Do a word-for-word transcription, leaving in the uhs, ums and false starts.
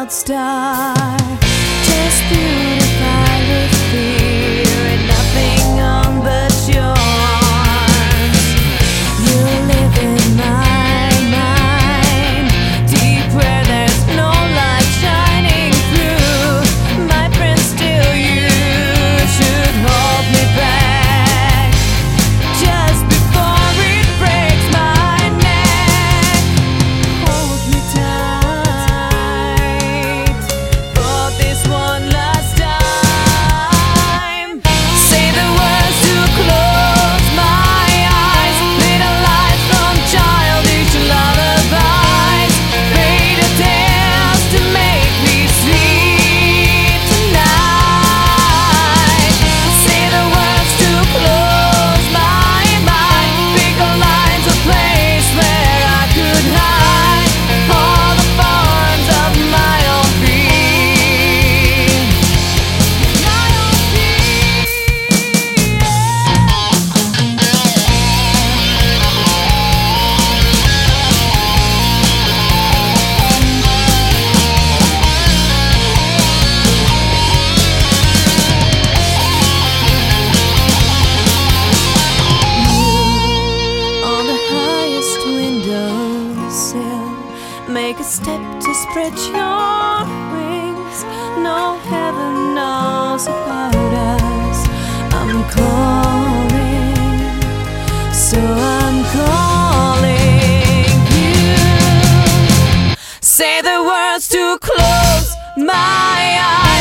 wild star, just beautified with fear and nothing on but yours. You live in my mind, deep where there's no light shining through. My friend, still you should hold me back, just before it breaks my neck. Hold me tight for this one last time. Say the words to close my eyes, little lights from childish lullabies, fairy tales to make me sleep tonight. Say the words to close my mind, pick a line's a place where I could hide all the forms of my own being. My own being. On the highest windowsill, make a step to spread your wings. No heaven knows about us. I'm calling, so I'm calling you. Say the words to close my eyes.